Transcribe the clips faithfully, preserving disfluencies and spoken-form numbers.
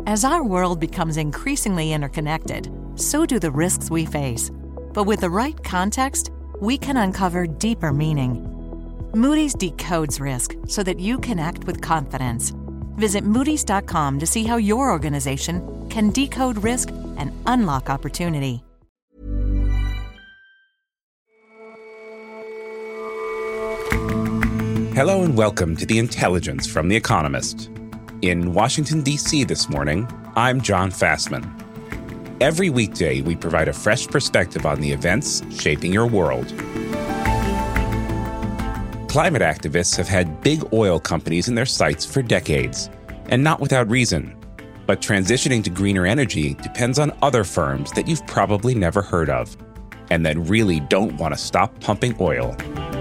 As our world becomes increasingly interconnected, so do the risks we face. But with the right context, we can uncover deeper meaning. Moody's decodes risk so that you can act with confidence. Visit Moody's dot com to see how your organization can decode risk and unlock opportunity. Hello and welcome to The Intelligence from The Economist. In Washington, D C this morning, I'm John Fassman. Every weekday, we provide a fresh perspective on the events shaping your world. Climate activists have had big oil companies in their sights for decades, and not without reason. But transitioning to greener energy depends on other firms that you've probably never heard of, and that really don't want to stop pumping oil.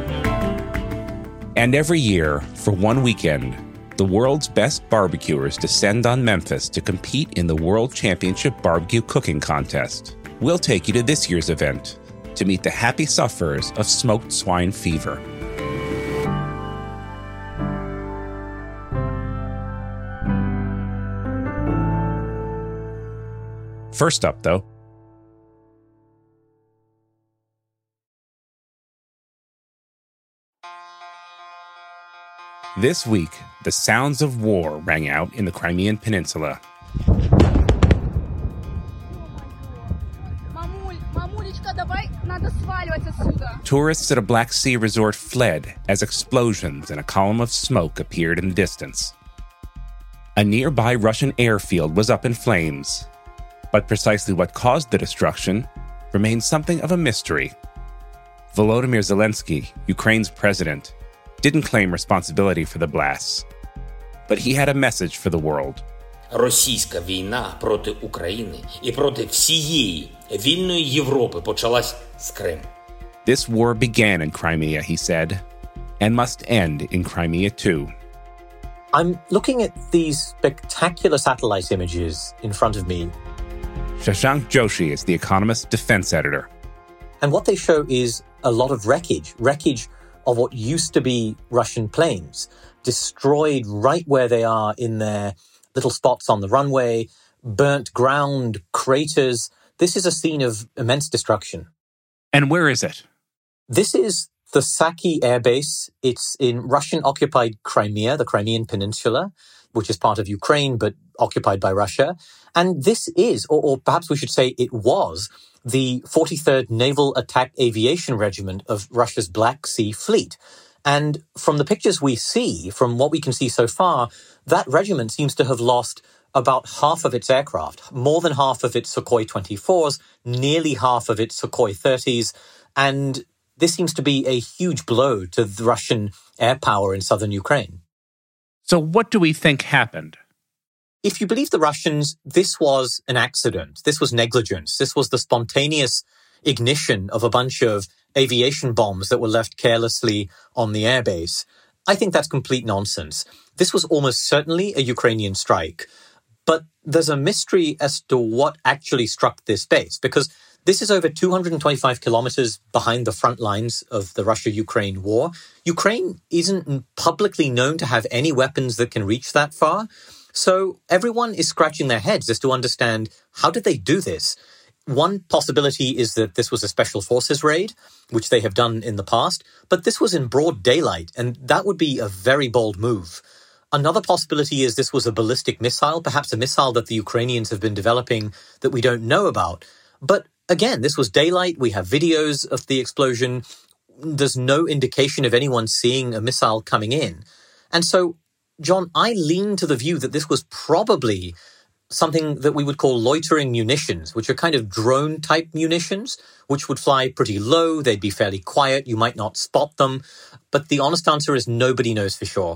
And every year, for one weekend, the world's best barbecuers descend on Memphis to compete in the World Championship Barbecue Cooking Contest. We'll take you to this year's event to meet the happy sufferers of smoked swine fever. First up, though, this week, the sounds of war rang out in the Crimean Peninsula. Tourists at a Black Sea resort fled as explosions and a column of smoke appeared in the distance. A nearby Russian airfield was up in flames, but precisely what caused the destruction remains something of a mystery. Volodymyr Zelensky, Ukraine's president, didn't claim responsibility for the blasts, but he had a message for the world. Російська війна проти України і проти всієї вільної Європи почалась з Криму. This war began in Crimea, he said, and must end in Crimea too. I'm looking at these spectacular satellite images in front of me. Shashank Joshi is The Economist defense editor. And what they show is a lot of wreckage, wreckage of what used to be Russian planes, destroyed right where they are in their little spots on the runway, burnt ground, craters. This is a scene of immense destruction. And where is it? This is the Saki Air Base. It's in Russian-occupied Crimea, the Crimean Peninsula, which is part of Ukraine but occupied by Russia. And this is, or, or perhaps we should say it was, the forty-third Naval Attack Aviation Regiment of Russia's Black Sea Fleet. And from the pictures we see, from what we can see so far, that regiment seems to have lost about half of its aircraft, more than half of its Sukhoi twenty-fours, nearly half of its Sukhoi thirties, and this seems to be a huge blow to the Russian air power in southern Ukraine. So what do we think happened? If you believe the Russians, this was an accident. This was negligence. This was the spontaneous ignition of a bunch of aviation bombs that were left carelessly on the airbase. I think that's complete nonsense. This was almost certainly a Ukrainian strike. But there's a mystery as to what actually struck this base, because this is over two hundred twenty-five kilometers behind the front lines of the Russia-Ukraine war. Ukraine isn't publicly known to have any weapons that can reach that far. So everyone is scratching their heads as to understand, how did they do this? One possibility is that this was a special forces raid, which they have done in the past, but this was in broad daylight, and that would be a very bold move. Another possibility is this was a ballistic missile, perhaps a missile that the Ukrainians have been developing that we don't know about. But again, this was daylight. We have videos of the explosion. There's no indication of anyone seeing a missile coming in. And so, John, I lean to the view that this was probably something that we would call loitering munitions, which are kind of drone-type munitions, which would fly pretty low. They'd be fairly quiet. You might not spot them. But the honest answer is nobody knows for sure.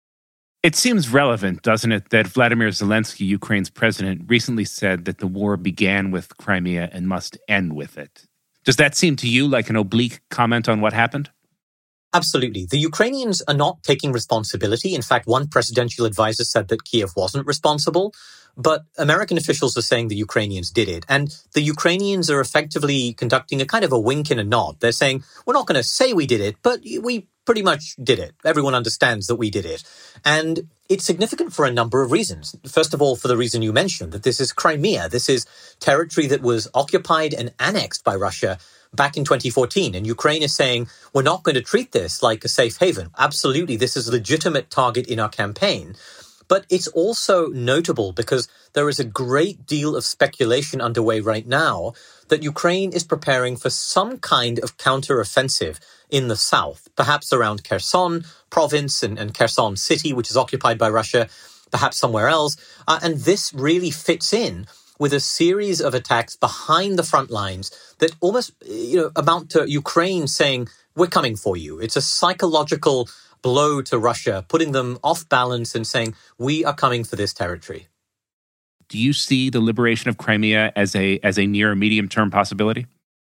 It seems relevant, doesn't it, that Vladimir Zelensky, Ukraine's president, recently said that the war began with Crimea and must end with it. Does that seem to you like an oblique comment on what happened? Absolutely. The Ukrainians are not taking responsibility. In fact, one presidential advisor said that Kiev wasn't responsible. But American officials are saying the Ukrainians did it. And the Ukrainians are effectively conducting a kind of a wink and a nod. They're saying, we're not going to say we did it, but we pretty much did it. Everyone understands that we did it. And it's significant for a number of reasons. First of all, for the reason you mentioned, that this is Crimea. This is territory that was occupied and annexed by Russia back in twenty fourteen. And Ukraine is saying, we're not going to treat this like a safe haven. Absolutely, this is a legitimate target in our campaign. But it's also notable because there is a great deal of speculation underway right now that Ukraine is preparing for some kind of counteroffensive in the south, perhaps around Kherson province and, and Kherson city, which is occupied by Russia, perhaps somewhere else. Uh, and this really fits in with a series of attacks behind the front lines that almost, you know, amount to Ukraine saying, we're coming for you. It's a psychological blow to Russia, putting them off balance and saying, we are coming for this territory. Do you see the liberation of Crimea as a as a near medium-term possibility?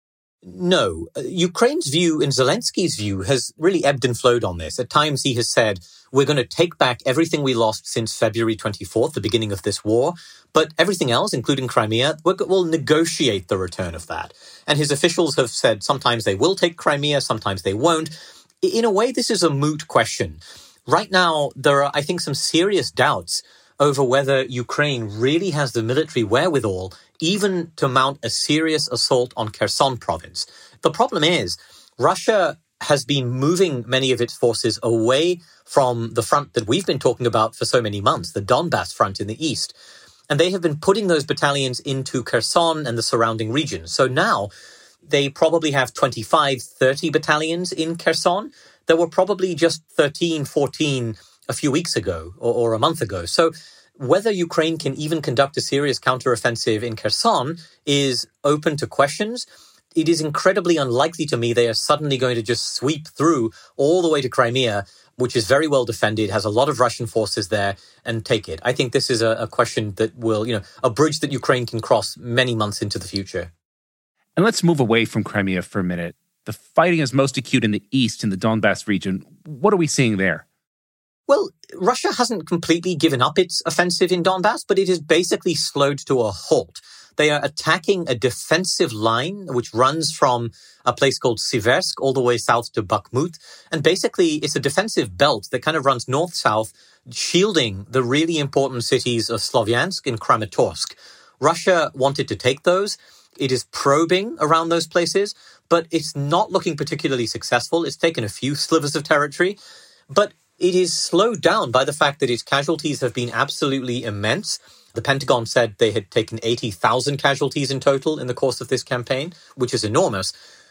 No. Uh, Ukraine's view and Zelensky's view has really ebbed and flowed on this. At times he has said, we're going to take back everything we lost since February twenty-fourth, the beginning of this war, but everything else, including Crimea, we'll negotiate the return of that. And his officials have said sometimes they will take Crimea, sometimes they won't. In a way, this is a moot question. Right now, there are, I think, some serious doubts over whether Ukraine really has the military wherewithal even to mount a serious assault on Kherson province. The problem is, Russia has been moving many of its forces away from the front that we've been talking about for so many months, the Donbass front in the east. And they have been putting those battalions into Kherson and the surrounding regions. So now they probably have twenty-five, thirty battalions in Kherson. There were probably just thirteen, fourteen a few weeks ago or, or a month ago. So whether Ukraine can even conduct a serious counteroffensive in Kherson is open to questions. It is incredibly unlikely to me they are suddenly going to just sweep through all the way to Crimea, which is very well defended, has a lot of Russian forces there, and take it. I think this is a, a question that will, you know, a bridge that Ukraine can cross many months into the future. And let's move away from Crimea for a minute. The fighting is most acute in the east, in the Donbass region. What are we seeing there? Well, Russia hasn't completely given up its offensive in Donbass, but it is basically slowed to a halt. They are attacking a defensive line which runs from a place called Siversk all the way south to Bakhmut. And basically, it's a defensive belt that kind of runs north-south, shielding the really important cities of Slovyansk and Kramatorsk. Russia wanted to take those. It is probing around those places, but it's not looking particularly successful. It's taken a few slivers of territory, but it is slowed down by the fact that its casualties have been absolutely immense. The Pentagon said they had taken eighty thousand casualties in total in the course of this campaign, which is enormous.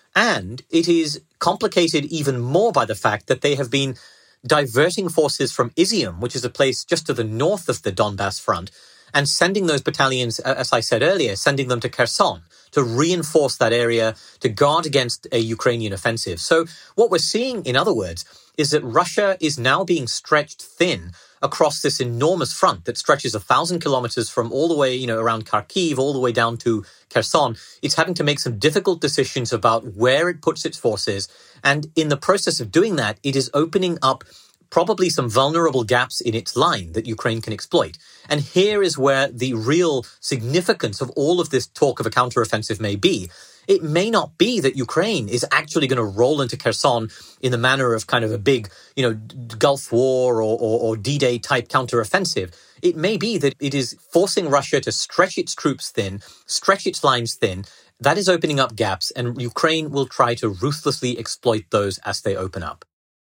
And it is complicated even more by the fact that they have been diverting forces from Izium, which is a place just to the north of the Donbass front, and sending those battalions, as I said earlier, sending them to Kherson to reinforce that area, to guard against a Ukrainian offensive. So what we're seeing, in other words, is that Russia is now being stretched thin across this enormous front that stretches a thousand kilometers from all the way, you know, around Kharkiv, all the way down to Kherson. It's having to make some difficult decisions about where it puts its forces. And in the process of doing that, it is opening up probably some vulnerable gaps in its line that Ukraine can exploit. And here is where the real significance of all of this talk of a counteroffensive may be. It may not be that Ukraine is actually going to roll into Kherson in the manner of kind of a big, you know, Gulf War or, or, or D-Day type counteroffensive. It may be that it is forcing Russia to stretch its troops thin, stretch its lines thin. That is opening up gaps, and Ukraine will try to ruthlessly exploit those as they open up.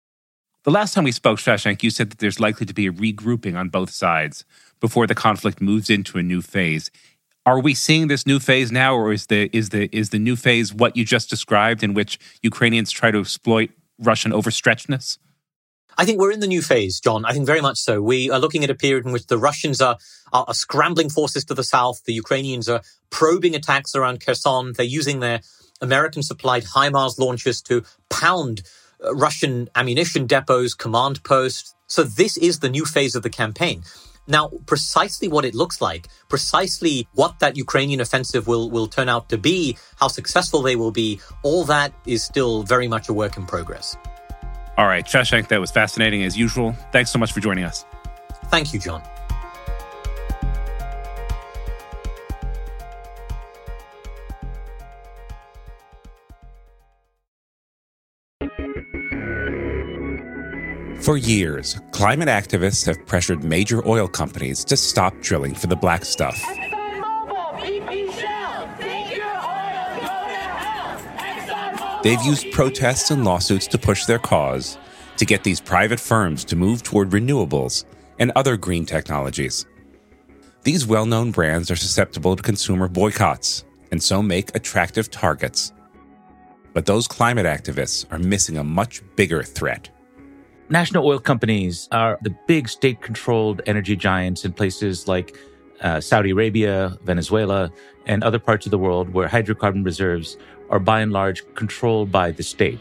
The last time we spoke, Shashank, you said that there's likely to be a regrouping on both sides before the conflict moves into a new phase. Are we seeing this new phase now, or is the is the is the new phase what you just described, in which Ukrainians try to exploit Russian overstretchedness? I think we're in the new phase, John. I think very much so. We are looking at a period in which the Russians are, are, are scrambling forces to the south. The Ukrainians are probing attacks around Kherson. They're using their American-supplied HIMARS launchers to pound uh, Russian ammunition depots, command posts. So this is the new phase of the campaign. Now, precisely what it looks like, precisely what that Ukrainian offensive will, will turn out to be, how successful they will be, all that is still very much a work in progress. All right, Shashank, that was fascinating as usual. Thanks so much for joining us. Thank you, John. For years, climate activists have pressured major oil companies to stop drilling for the black stuff. ExxonMobil, B P, Shell, take your oil, go to hell. ExxonMobil. They've used protests and lawsuits to push their cause, to get these private firms to move toward renewables and other green technologies. These well-known brands are susceptible to consumer boycotts and so make attractive targets. But those climate activists are missing a much bigger threat. National oil companies are the big state-controlled energy giants in places like uh, Saudi Arabia, Venezuela, and other parts of the world where hydrocarbon reserves are by and large controlled by the state.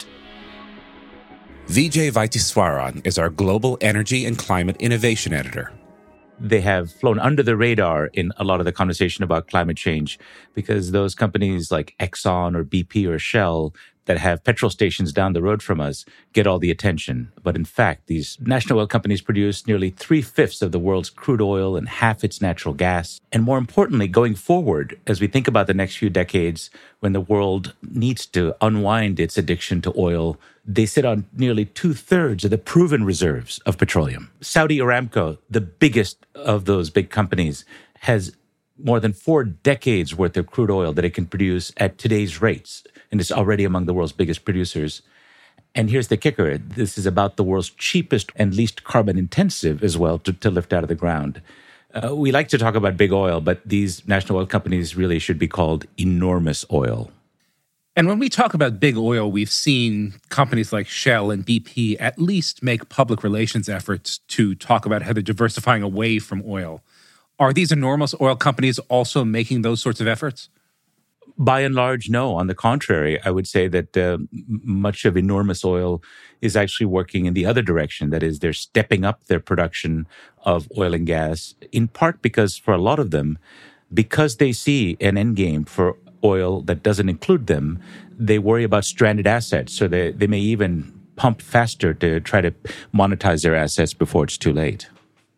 Vijay Vaitiswaran is our Global Energy and Climate Innovation Editor. They have flown under the radar in a lot of the conversation about climate change because those companies like Exxon or B P or Shell that have petrol stations down the road from us get all the attention. But in fact, these national oil companies produce nearly three-fifths of the world's crude oil and half its natural gas. And more importantly, going forward, as we think about the next few decades, when the world needs to unwind its addiction to oil, they sit on nearly two-thirds of the proven reserves of petroleum. Saudi Aramco, the biggest of those big companies, has more than four decades worth of crude oil that it can produce at today's rates. And it's already among the world's biggest producers. And here's the kicker. This is about the world's cheapest and least carbon intensive as well to, to lift out of the ground. Uh, we like to talk about big oil, but these national oil companies really should be called enormous oil. And when we talk about big oil, we've seen companies like Shell and B P at least make public relations efforts to talk about how they're diversifying away from oil. Are these enormous oil companies also making those sorts of efforts? By and large, no. On the contrary, I would say that uh, much of enormous oil is actually working in the other direction. That is, they're stepping up their production of oil and gas, in part because for a lot of them, because they see an end game for oil that doesn't include them, they worry about stranded assets. So they, they may even pump faster to try to monetize their assets before it's too late.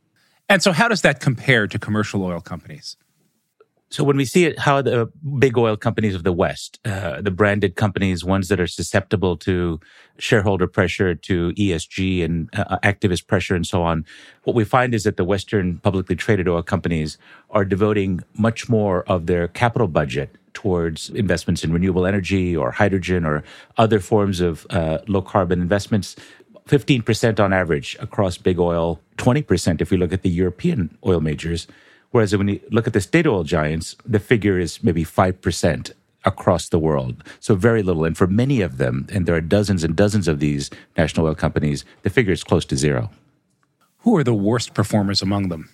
And so how does that compare to commercial oil companies? So when we see it, how the big oil companies of the West, uh, the branded companies, ones that are susceptible to shareholder pressure, to E S G and uh, activist pressure and so on, what we find is that the Western publicly traded oil companies are devoting much more of their capital budget towards investments in renewable energy or hydrogen or other forms of uh, low-carbon investments. fifteen percent on average across big oil, twenty percent if we look at the European oil majors. Whereas when you look at the state oil giants, the figure is maybe five percent across the world. So very little. And for many of them, and there are dozens and dozens of these national oil companies, the figure is close to zero. Who are the worst performers among them?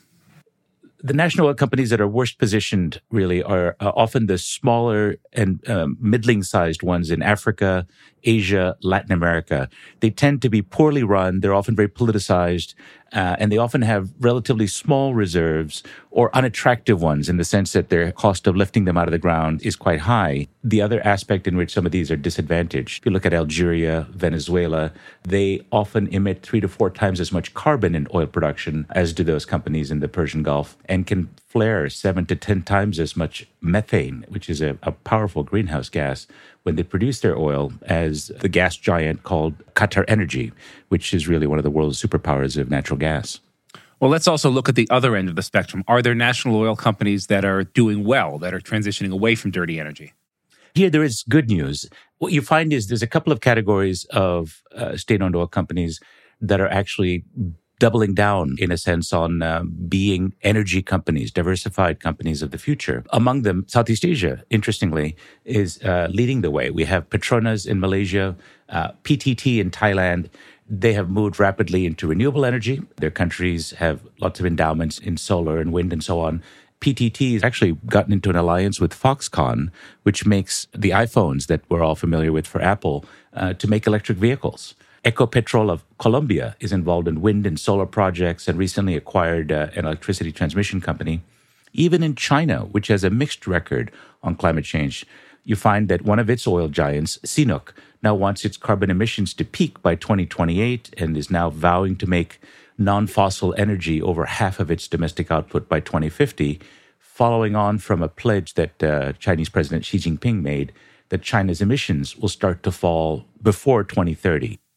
The national oil companies that are worst positioned really are uh, often the smaller and um, middling-sized ones in Africa, Asia, Latin America. They tend to be poorly run. They're often very politicized, uh, and they often have relatively small reserves or unattractive ones in the sense that their cost of lifting them out of the ground is quite high. The other aspect in which some of these are disadvantaged, if you look at Algeria, Venezuela, they often emit three to four times as much carbon in oil production as do those companies in the Persian Gulf, and can flare seven to ten times as much methane, which is a, a powerful greenhouse gas, when they produce their oil as the gas giant called Qatar Energy, which is really one of the world's superpowers of natural gas. Well, let's also look at the other end of the spectrum. Are there national oil companies that are doing well, that are transitioning away from dirty energy? Here, there is good news. What you find is there's a couple of categories of uh, state-owned oil companies that are actually doubling down, in a sense, on uh, being energy companies, diversified companies of the future. Among them, Southeast Asia, interestingly, is uh, leading the way. We have Petronas in Malaysia, uh, P T T in Thailand. They have moved rapidly into renewable energy. Their countries have lots of endowments in solar and wind and so on. P T T has actually gotten into an alliance with Foxconn, which makes the iPhones that we're all familiar with for Apple, uh, to make electric vehicles. Ecopetrol of Colombia is involved in wind and solar projects and recently acquired uh, an electricity transmission company. Even in China, which has a mixed record on climate change, you find that one of its oil giants, C N O O C, now wants its carbon emissions to peak by twenty twenty-eight and is now vowing to make non-fossil energy over half of its domestic output by twenty fifty, following on from a pledge that uh, Chinese President Xi Jinping made that China's emissions will start to fall before twenty thirty.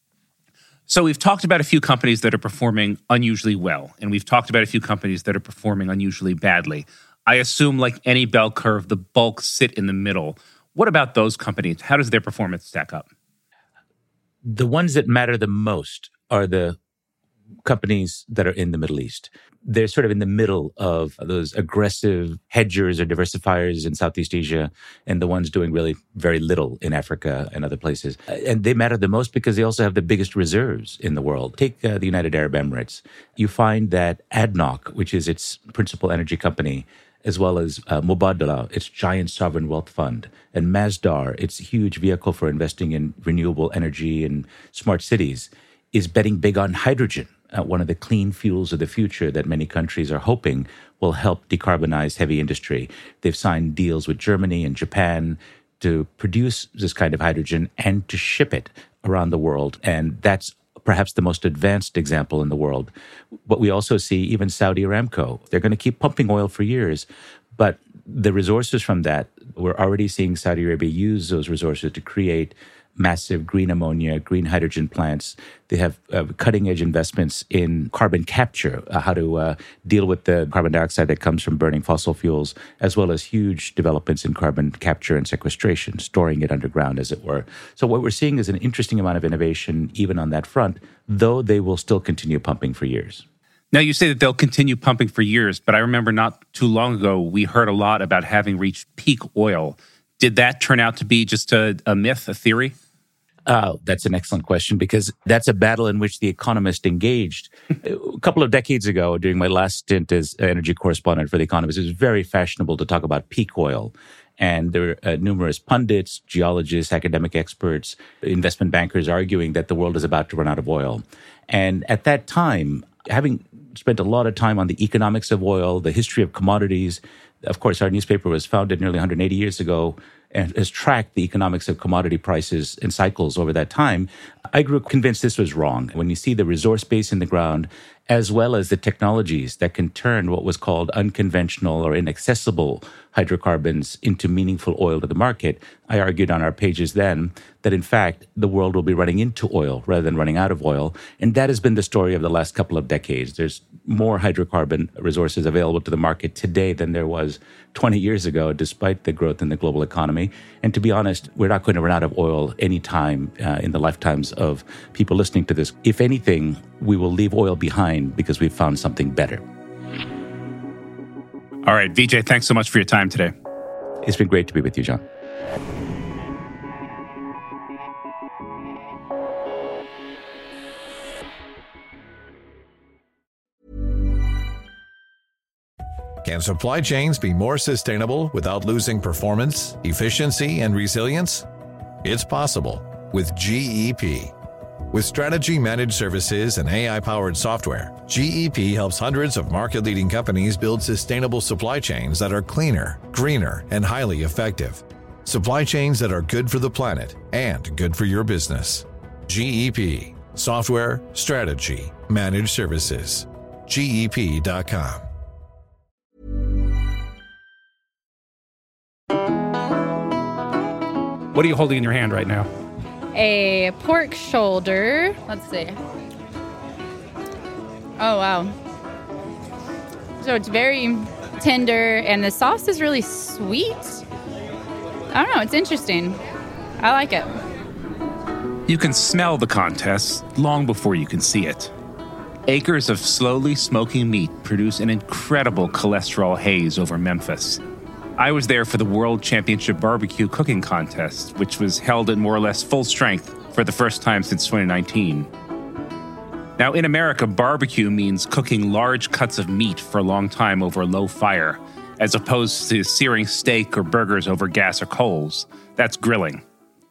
So we've talked about a few companies that are performing unusually well, and we've talked about a few companies that are performing unusually badly. I assume, like any bell curve, the bulk sit in the middle. What about those companies? How does their performance stack up? The ones that matter the most are the companies that are in the Middle East. They're sort of in the middle of those aggressive hedgers or diversifiers in Southeast Asia and the ones doing really very little in Africa and other places. And they matter the most because they also have the biggest reserves in the world. Take uh, the United Arab Emirates. You find that A D N O C, which is its principal energy company, as well as uh, Mubadala, its giant sovereign wealth fund, and Masdar, its huge vehicle for investing in renewable energy and smart cities, is betting big on hydrogen, uh, one of the clean fuels of the future that many countries are hoping will help decarbonize heavy industry. They've signed deals with Germany and Japan to produce this kind of hydrogen and to ship it around the world. And that's perhaps the most advanced example in the world. But we also see even Saudi Aramco. They're going to keep pumping oil for years, but the resources from that, we're already seeing Saudi Arabia use those resources to create massive green ammonia, green hydrogen plants. They have uh, cutting-edge investments in carbon capture, uh, how to uh, deal with the carbon dioxide that comes from burning fossil fuels, as well as huge developments in carbon capture and sequestration, storing it underground, as it were. So what we're seeing is an interesting amount of innovation even on that front, though they will still continue pumping for years. Now, you say that they'll continue pumping for years, but I remember not too long ago, we heard a lot about having reached peak oil. Did that turn out to be just a, a myth, a theory? Oh, that's an excellent question, because that's a battle in which The Economist engaged. A couple of decades ago, during my last stint as energy correspondent for The Economist, it was very fashionable to talk about peak oil. And there were uh, numerous pundits, geologists, academic experts, investment bankers arguing that the world is about to run out of oil. And at that time, having spent a lot of time on the economics of oil, the history of commodities, of course, our newspaper was founded nearly one hundred eighty years ago and has tracked the economics of commodity prices and cycles over that time. I grew convinced this was wrong. When you see the resource base in the ground, as well as the technologies that can turn what was called unconventional or inaccessible hydrocarbons into meaningful oil to the market, I argued on our pages then that, in fact, the world will be running into oil rather than running out of oil. And that has been the story of the last couple of decades. There's more hydrocarbon resources available to the market today than there was twenty years ago, despite the growth in the global economy. And to be honest, we're not going to run out of oil anytime uh, in the lifetimes of people listening to this. If anything, we will leave oil behind because we've found something better. All right, Vijay, thanks so much for your time today. It's been great to be with you, John. Can supply chains be more sustainable without losing performance, efficiency, and resilience? It's possible with G E P. With strategy managed services and A I-powered software, G E P helps hundreds of market-leading companies build sustainable supply chains that are cleaner, greener, and highly effective. Supply chains that are good for the planet and good for your business. G E P. Software, strategy, managed services. G E P dot com. What are you holding in your hand right now? A pork shoulder. Let's see. Oh, wow. So it's very tender, and the sauce is really sweet. I don't know. It's interesting. I like it. You can smell the contest long before you can see it. Acres of slowly smoking meat produce an incredible cholesterol haze over Memphis. I was there for the World Championship Barbecue Cooking Contest, which was held at more or less full strength for the first time since twenty nineteen. Now, in America, barbecue means cooking large cuts of meat for a long time over a low fire, as opposed to searing steak or burgers over gas or coals. That's grilling.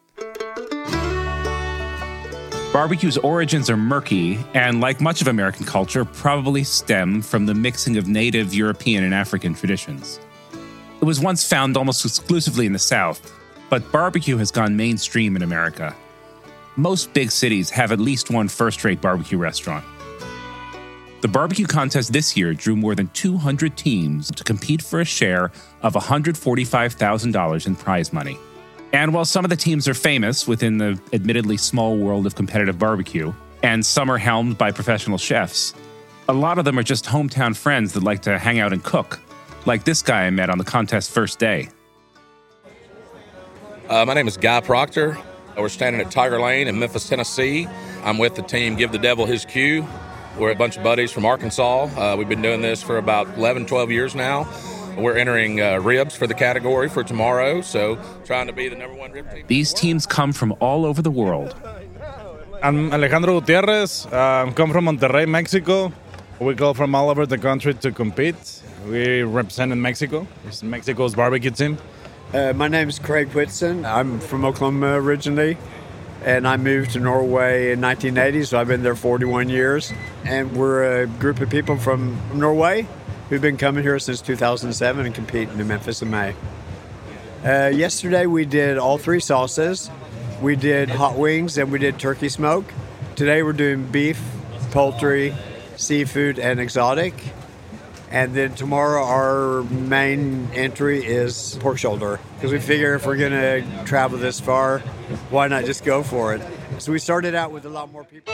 Barbecue's origins are murky, and like much of American culture, probably stem from the mixing of native European and African traditions. It was once found almost exclusively in the South, but barbecue has gone mainstream in America. Most big cities have at least one first-rate barbecue restaurant. The barbecue contest this year drew more than two hundred teams to compete for a share of one hundred forty-five thousand dollars in prize money. And while some of the teams are famous within the admittedly small world of competitive barbecue, and some are helmed by professional chefs. A lot of them are just hometown friends that like to hang out and cook, like this guy I met on the contest first day. Uh, my name is Guy Proctor. We're standing at Tiger Lane in Memphis, Tennessee. I'm with the team Give the Devil His Cue. We're a bunch of buddies from Arkansas. Uh, we've been doing this for about eleven, twelve years now. We're entering uh, ribs for the category for tomorrow, so trying to be the number one rib team. These teams come from all over the world. I'm Alejandro Gutierrez. I uh, come from Monterrey, Mexico. We go from all over the country to compete. We represent Mexico. It's Mexico's barbecue team. Uh, my name is Craig Whitson. I'm from Oklahoma originally, and I moved to Norway in nineteen eighty, so I've been there forty-one years. And we're a group of people from Norway who've been coming here since two thousand seven and competing in Memphis in May. Uh, yesterday we did all three sauces. We did hot wings and we did turkey smoke. Today we're doing beef, poultry, seafood, and exotic. And then tomorrow our main entry is pork shoulder, because we figure if we're going to travel this far, why not just go for it? So we started out with a lot more people.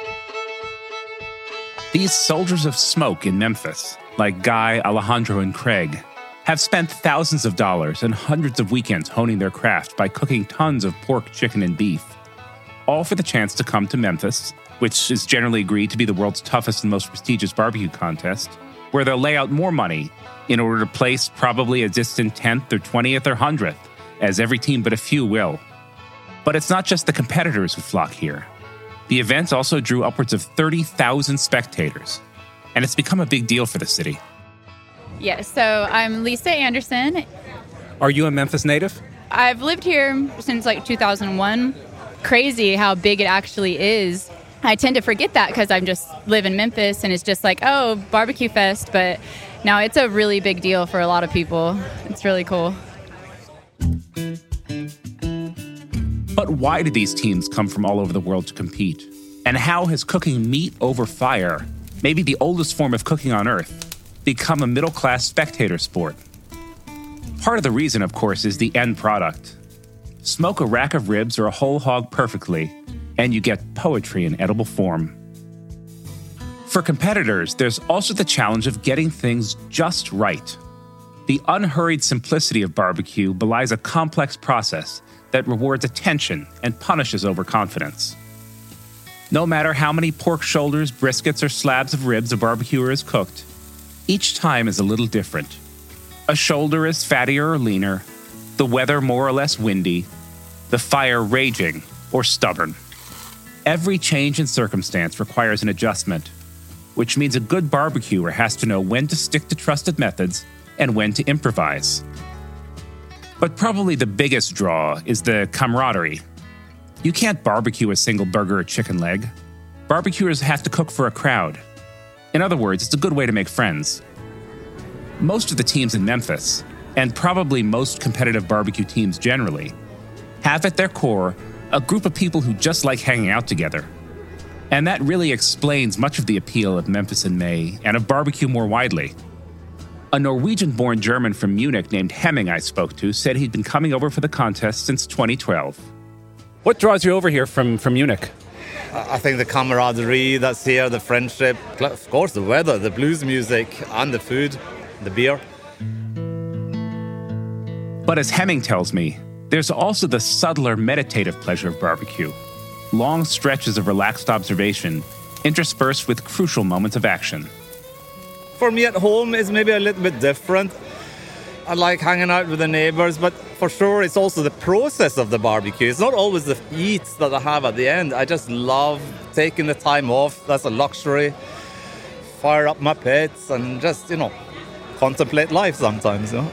These soldiers of smoke in Memphis, like Guy, Alejandro, and Craig, have spent thousands of dollars and hundreds of weekends honing their craft by cooking tons of pork, chicken, and beef, all for the chance to come to Memphis, which is generally agreed to be the world's toughest and most prestigious barbecue contest, where they'll lay out more money in order to place probably a distant tenth or twentieth or hundredth, as every team but a few will. But it's not just the competitors who flock here. The event also drew upwards of thirty thousand spectators, and it's become a big deal for the city. Yes, so I'm Lisa Anderson. Are you a Memphis native? I've lived here since like two thousand one. Crazy how big it actually is. I tend to forget that because I'm just live in Memphis and it's just like, oh, barbecue fest. But now it's a really big deal for a lot of people. It's really cool. But why do these teams come from all over the world to compete? And how has cooking meat over fire, maybe the oldest form of cooking on Earth, become a middle-class spectator sport? Part of the reason, of course, is the end product. Smoke a rack of ribs or a whole hog perfectly, and you get poetry in edible form. For competitors, there's also the challenge of getting things just right. The unhurried simplicity of barbecue belies a complex process that rewards attention and punishes overconfidence. No matter how many pork shoulders, briskets, or slabs of ribs a barbecuer has cooked, each time is a little different. A shoulder is fattier or leaner, the weather more or less windy, the fire raging or stubborn. Every change in circumstance requires an adjustment, which means a good barbecuer has to know when to stick to trusted methods and when to improvise. But probably the biggest draw is the camaraderie. You can't barbecue a single burger or chicken leg. Barbecuers have to cook for a crowd. In other words, it's a good way to make friends. Most of the teams in Memphis, and probably most competitive barbecue teams generally, have at their core a group of people who just like hanging out together. And that really explains much of the appeal of Memphis in May and of barbecue more widely. A Norwegian-born German from Munich named Hemming I spoke to said he'd been coming over for the contest since twenty twelve. What draws you over here from, from Munich? I think the camaraderie that's here, the friendship, of course the weather, the blues music, and the food, the beer. But as Hemming tells me, there's also the subtler meditative pleasure of barbecue. Long stretches of relaxed observation interspersed with crucial moments of action. For me at home, it's maybe a little bit different. I like hanging out with the neighbors, but for sure it's also the process of the barbecue. It's not always the eats that I have at the end. I just love taking the time off. That's a luxury. Fire up my pits and just, you know, contemplate life sometimes, you know.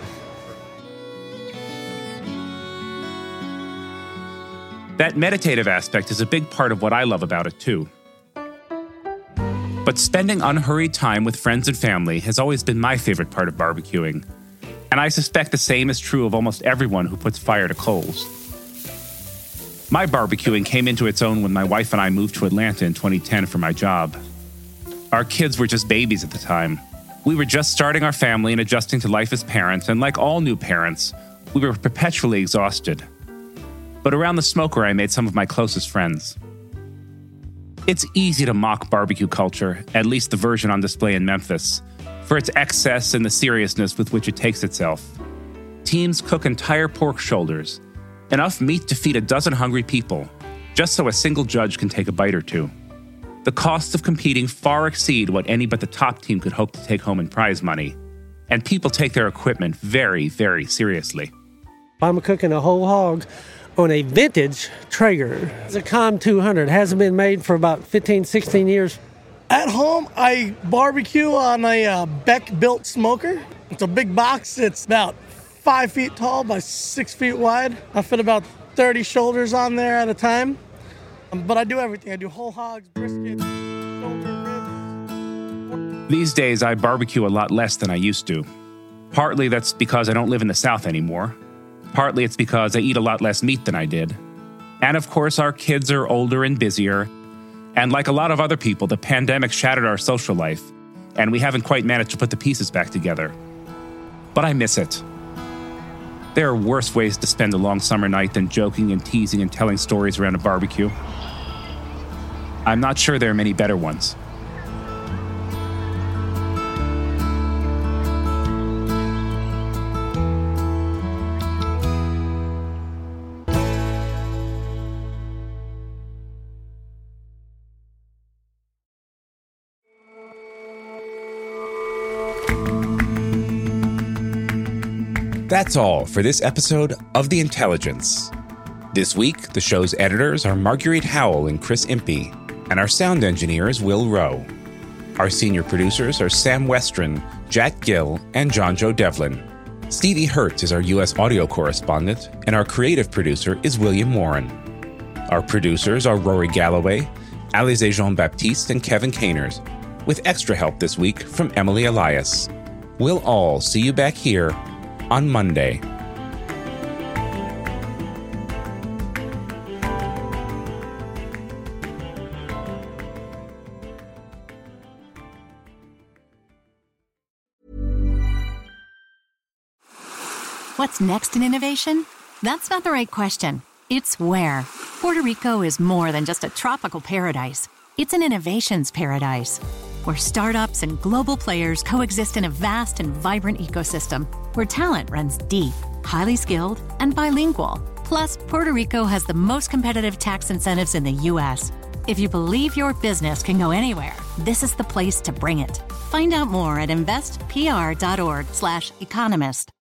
That meditative aspect is a big part of what I love about it, too. But spending unhurried time with friends and family has always been my favorite part of barbecuing. And I suspect the same is true of almost everyone who puts fire to coals. My barbecuing came into its own when my wife and I moved to Atlanta in twenty ten for my job. Our kids were just babies at the time. We were just starting our family and adjusting to life as parents, and like all new parents, we were perpetually exhausted. But around the smoker, I made some of my closest friends. It's easy to mock barbecue culture, at least the version on display in Memphis, for its excess and the seriousness with which it takes itself. Teams cook entire pork shoulders, enough meat to feed a dozen hungry people, just so a single judge can take a bite or two. The costs of competing far exceed what any but the top team could hope to take home in prize money, and people take their equipment very, very seriously. I'm cooking a whole hog on a vintage Traeger. It's a Com two hundred. Hasn't been made for about fifteen, sixteen years. At home, I barbecue on a uh, Beck-built smoker. It's a big box. It's about five feet tall by six feet wide. I fit about thirty shoulders on there at a time. Um, but I do everything. I do whole hogs, brisket, shoulder, ribs. These days, I barbecue a lot less than I used to. Partly that's because I don't live in the South anymore. Partly it's because I eat a lot less meat than I did. And of course, our kids are older and busier. And like a lot of other people, the pandemic shattered our social life, and we haven't quite managed to put the pieces back together. But I miss it. There are worse ways to spend a long summer night than joking and teasing and telling stories around a barbecue. I'm not sure there are many better ones. That's all for this episode of The Intelligence. This week, the show's editors are Marguerite Howell and Chris Impey, and our sound engineer is Will Rowe. Our senior producers are Sam Westron, Jack Gill, and John Joe Devlin. Stevie Hertz is our U S audio correspondent, and our creative producer is William Warren. Our producers are Rory Galloway, Alize Jean-Baptiste, and Kevin Caners, with extra help this week from Emily Elias. We'll all see you back here on Monday. What's next in innovation? That's not the right question. It's where. Puerto Rico is more than just a tropical paradise. It's an innovations paradise, where startups and global players coexist in a vast and vibrant ecosystem, where talent runs deep, highly skilled, and bilingual. Plus, Puerto Rico has the most competitive tax incentives in the U S. If you believe your business can go anywhere, this is the place to bring it. Find out more at investpr.org slash economist.